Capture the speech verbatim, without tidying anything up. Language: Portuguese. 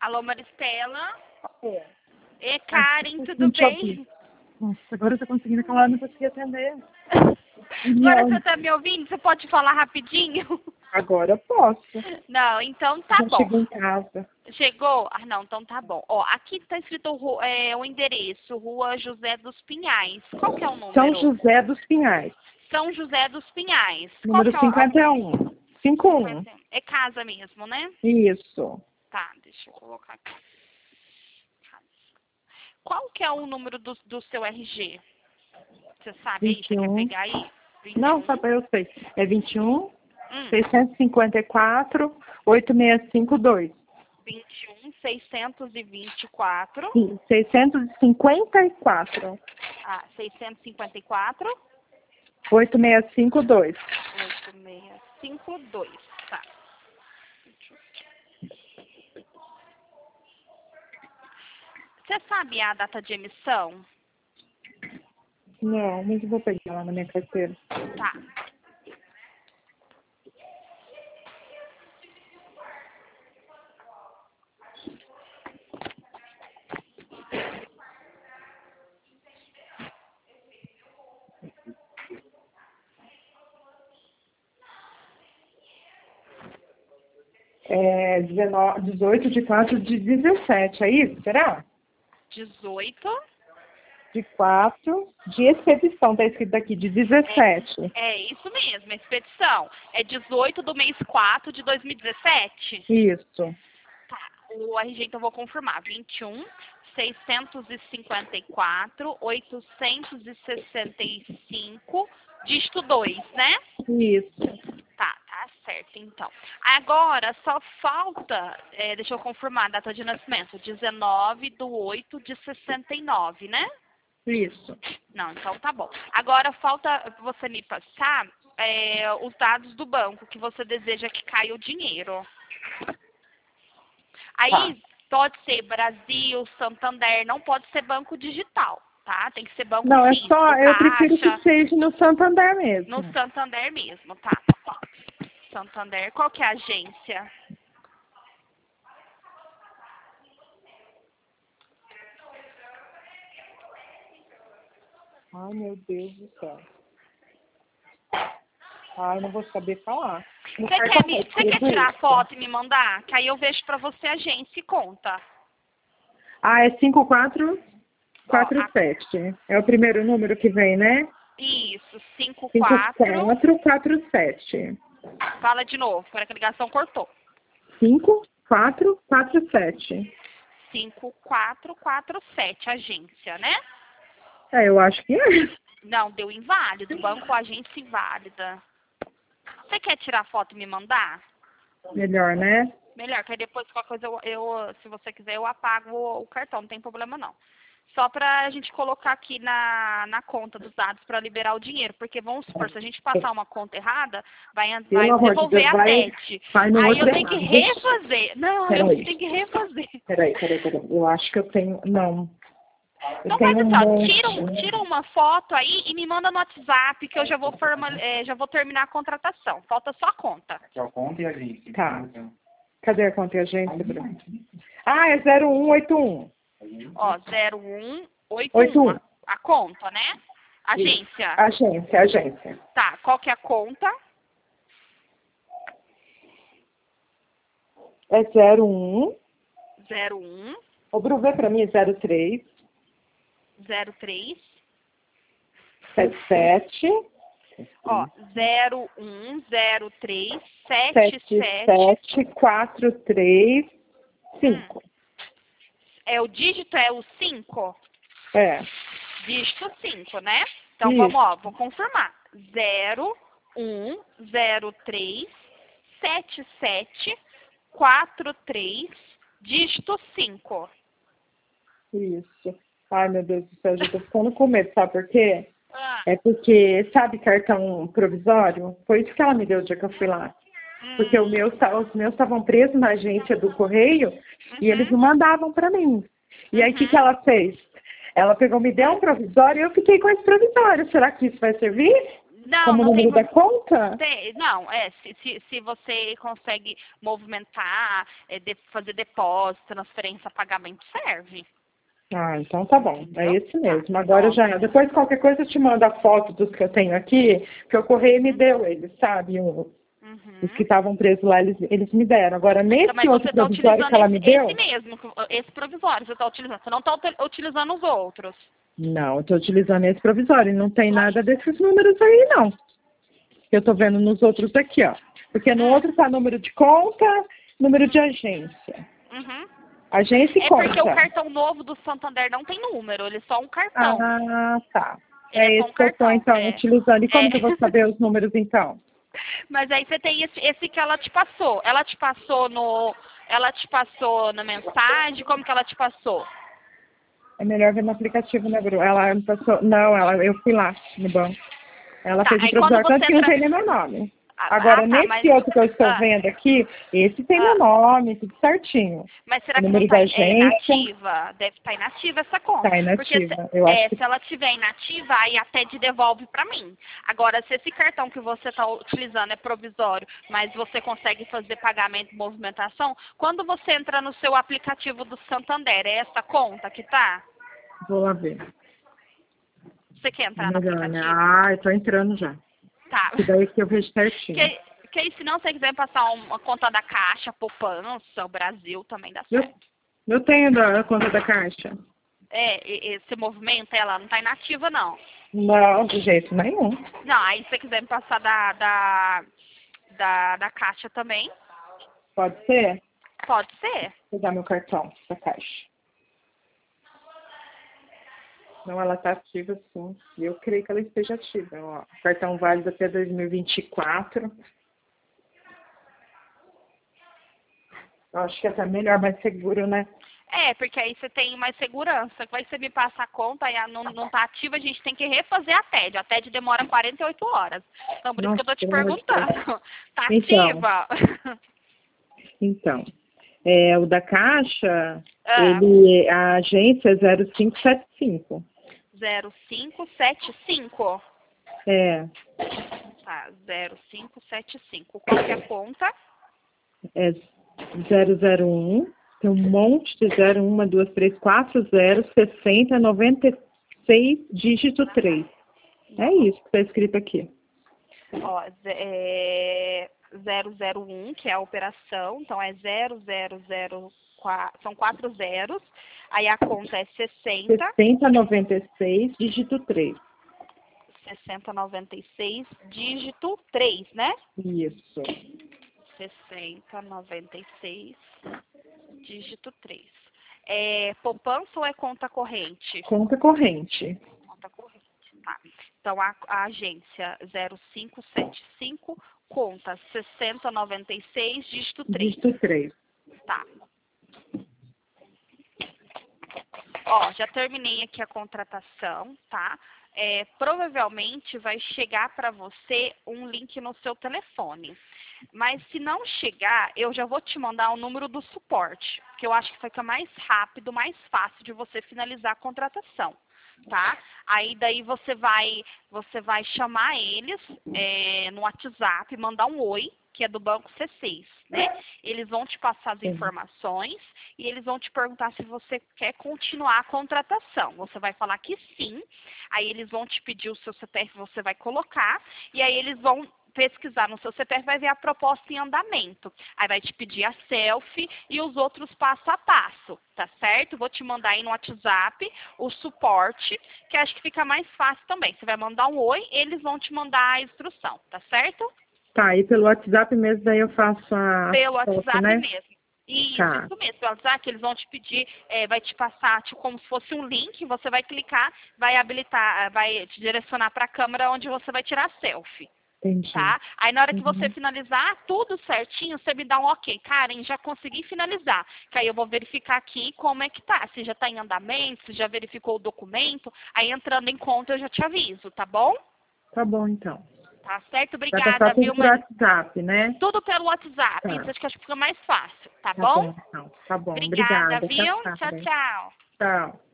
Alô, Maristela? É. E Karen, tudo Não te bem? ouvi. Nossa, agora eu tô conseguindo falar, não consegui atender. Agora Não. você tá me ouvindo? Você pode falar rapidinho? Agora eu posso. Não, então tá Já bom. chegou em casa. Chegou? Ah, não, então tá bom. Ó, aqui tá escrito ru- é, o endereço, Rua José dos Pinhais. Qual que é o número? São José dos Pinhais. São José dos Pinhais. Qual Número que é o... cinquenta e um. cinquenta e um. É casa mesmo, né? Isso. Tá, deixa eu colocar aqui. Qual que é o número do, do seu R G? Você sabe aí? vinte Você e quer um. pegar aí? vinte e um. Não, sabe, eu sei. É vinte e um, Hum. seiscentos e cinquenta e quatro, oito seis cinco dois. vinte e um, seiscentos e vinte e quatro. Sim, seiscentos e cinquenta e quatro. Ah, seiscentos e cinquenta e quatro. oito seis cinco dois. oito seis cinco dois. Tá. Você sabe a data de emissão? Não, mas eu vou pegar lá na minha carteira. Tá. É dezenove, dezoito de quatro de dezessete, é isso? Será? dezoito. De quatro de expedição, tá escrito aqui, de dezessete. É, é isso mesmo, a expedição. É dezoito do mês quatro de dois mil e dezessete? Isso. Tá. O R G, então, eu vou confirmar. vinte e um, seiscentos e cinquenta e quatro, oitocentos e sessenta e cinco, dígito dois, né? Isso. Tá, tá certo, então. Agora, só falta, é, deixa eu confirmar a data de nascimento, dezenove de oito de sessenta e nove, né? Isso. Não, então tá bom. Agora, falta você me passar é, os dados do banco que você deseja que caia o dinheiro. Aí, pode ser Brasil, Santander, não pode ser banco digital, tá? Tem que ser banco Não, é físico, só, eu prefiro caixa, que seja no Santander mesmo. no Santander mesmo, tá? Santander, qual que é a agência? Ai, meu Deus do céu. Ai, não vou saber falar. No Você cartão quer, me, tá você quer escrito tirar a isso? foto e me mandar? Que aí eu vejo pra você a agência e conta. Ah, é cinco quatro quatro Ó, a- sete. É o primeiro número que vem, né? Isso, cinco cinco quatro. quatro quatro sete. Fala de novo, para que a ligação cortou. cinco quatro quatro sete. cinco quatro quatro sete, agência, né? É, eu acho que é. Não, deu inválido. Banco agência inválida. Você quer tirar a foto e me mandar? Melhor, né? Melhor, que aí depois qualquer coisa eu, eu se você quiser, eu apago o, o cartão, não tem problema não. Só pra gente colocar aqui na, na conta dos dados para liberar o dinheiro. Porque vamos supor, se a gente passar uma conta errada, vai, vai Pelo amor de devolver Deus, a vai, sede. vai no Aí outro eu tenho que errado. refazer. Não, eu Peraí. tenho que refazer. Peraí, peraí, peraí. Eu acho que eu tenho. Não. Eu Então tenho faz um assim, ó, monte. tira, um- tira uma foto aí e me manda no WhatsApp que eu já vou, formal, é, já vou terminar a contratação. Falta só a conta. Aqui é o conta e a gente. Tá. Cadê a contingência, Bruno? Ah, é zero um oito um. Ó, zero um oito oito um. um. A, a conta, né? Agência. Agência, agência. Tá, qual que é a conta? É zero um. zero um O Bruno vê pra mim, zero três. zero três. sete sete. Ó, zero um zero três sete sete sete. sete quatro três cinco. É o dígito, é o cinco? É. Dígito cinco, né? Então Isso. vamos, ó, vou confirmar. zero um zero três sete sete quatro três, dígito cinco. Isso. Ai, meu Deus do céu, já tô ficando com medo, sabe por quê? Ah, É porque, sabe, cartão provisório? Foi isso que ela me deu o dia que eu fui lá. Porque o meu, os meus estavam presos na agência do correio e eles não mandavam pra mim. E aí, o que, que ela fez? Ela pegou, me deu um provisório e eu fiquei com esse provisório. Será que isso vai servir? Não, Como não tem número da muito. conta? Tem- Não, é, se, se, se você consegue movimentar, é, de- fazer depósito, transferência, pagamento, serve. Ah, então tá bom. É Entendeu? esse Tá. mesmo. Agora Ó. já. Depois qualquer coisa eu te mando a foto dos que eu tenho aqui, que o correio me Uhum. deu eles, sabe? O- Os que Uhum. estavam presos lá, eles, eles me deram. Agora, Então, nesse mas outro você está provisório utilizando que ela esse, me esse deu, mesmo, que- esse provisório você está utilizando. Você não está utilizando os outros. não, eu estou utilizando esse provisório. E não tem nada desses números aí, não. Eu estou vendo nos outros aqui, ó. Porque no Hum. outro tá número de conta, número de agência. Uhum. Agência e É porque o conta. cartão novo do Santander não tem número, ele é só um cartão. Ah, tá. Ele é É só esse um que eu estou, cartão. então, É. utilizando. E como É. que eu vou saber os números, então? Mas aí você tem esse, esse que ela te passou. Ela te passou no. Ela te passou na mensagem? Como que ela te passou? É melhor ver no aplicativo, né, Bru? Ela me passou... Não, ela, eu fui lá no banco. Ela Tá, fez o aí quando provisório, você tanto que não entra. tem nem meu nome. Ah, ah, Agora, tá, mas. nesse outro que eu estou Ah, vendo aqui, esse tem meu ah. nome, tudo certinho. Mas O será que não número está da agência inativa? Deve estar inativa essa conta. tá Porque se, inativa. Eu acho é, que se ela tiver inativa, aí até de devolve para mim. Agora, se esse cartão que você está utilizando é provisório, mas você consegue fazer pagamento e movimentação, quando você entra no seu aplicativo do Santander, é essa conta que tá? vou lá ver. Você quer entrar no Melhor, né? aplicativo? Ah, eu tô entrando já. Tá. Que daí que eu vejo certinho. Que, que aí, se não você quiser passar uma conta da Caixa, poupança, o Brasil também dá Eu, certo. eu tenho da, a conta da Caixa. É, e- esse movimento, ela não tá inativa, não. Não, de jeito nenhum. Não, aí se você quiser me passar da, da, da, da Caixa também, Pode ser? pode ser. Vou dar meu cartão da Caixa. Não, ela está ativa, sim. E eu creio que ela esteja ativa. Ó, cartão válido até dois mil e vinte e quatro. Eu acho que é até melhor, mais seguro, né? É, porque aí você tem mais segurança. Vai você me passar a conta e a não, não tá ativa, a gente tem que refazer a T E D. A T E D demora quarenta e oito horas. Então, por isso que Nossa, eu tô te pelo amor de Deus. perguntando. Tá Então, ativa? então. É, o da Caixa, Ah, ele, a agência é zero cinco sete cinco. zero cinco sete cinco. É, Tá, zero cinco sete cinco. Qual que é a conta? é zero zero um. Tem um monte de zero, um, dois, três, quatro, zero, sessenta, noventa e seis, dígito três. É isso que está escrito aqui. Ó, ze- é, zero zero um, que é a operação, então é zero zero zero quatro, são quatro zeros, aí a conta é sessenta, sessenta, noventa e seis, dígito três. sessenta noventa e seis, dígito três, né? Isso. sessenta noventa e seis, dígito três. É poupança ou é conta corrente? Conta corrente. Conta corrente, tá. Então, a, a agência zero cinco sete cinco, conta sessenta noventa e seis, dígito três. Dígito três. Tá. Ó, já terminei aqui a contratação, tá? É, provavelmente vai chegar para você um link no seu telefone. Mas se não chegar, eu já vou te mandar o número do suporte, que eu acho que fica mais rápido, mais fácil de você finalizar a contratação, tá? Aí daí você vai, você vai chamar eles é, no WhatsApp, mandar um oi, que é do Banco C seis, né? Eles vão te passar as informações e eles vão te perguntar se você quer continuar a contratação. Você vai falar que sim, aí eles vão te pedir o seu C P F, você vai colocar, e aí eles vão pesquisar no seu C P F, vai ver a proposta em andamento. Aí vai te pedir a selfie e os outros passo a passo, tá certo? Vou te mandar aí no WhatsApp o suporte, que acho que fica mais fácil também. Você vai mandar um oi, eles vão te mandar a instrução, tá certo? Tá, e pelo WhatsApp mesmo, daí eu faço a Pelo foto, WhatsApp né? mesmo. Isso, Tá, isso mesmo. Pelo WhatsApp, eles vão te pedir, é, vai te passar tipo, como se fosse um link, você vai clicar, vai habilitar, vai te direcionar para a câmera onde você vai tirar a selfie. entendi. Tá? Aí na hora que você Uhum. finalizar tudo certinho, você me dá um ok. Karen, já consegui finalizar. Que aí eu vou verificar aqui como é que tá. Se já está em andamento, se já verificou o documento. Aí entrando em conta eu já te aviso, tá bom? Tá bom, então. Tá certo? Vai Obrigada, passar tudo viu? por Mas WhatsApp, né? tudo pelo WhatsApp. Tá, Isso acho que acho que fica mais fácil, tá tá bom? bom, então. Tá bom, Obrigada, obrigada. viu? Tchau, Tchau, Karen. tchau. Tchau.